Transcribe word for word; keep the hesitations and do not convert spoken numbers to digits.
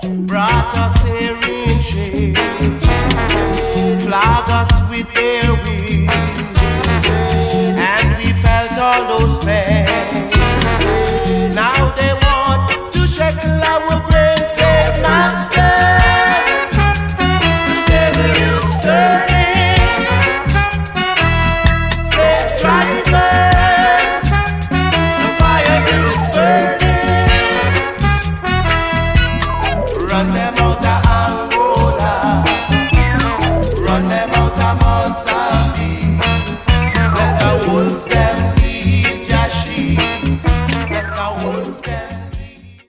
brought us here in shame, flag us with their wings, and we felt all those pains. Now they want to shackle our brains, save us.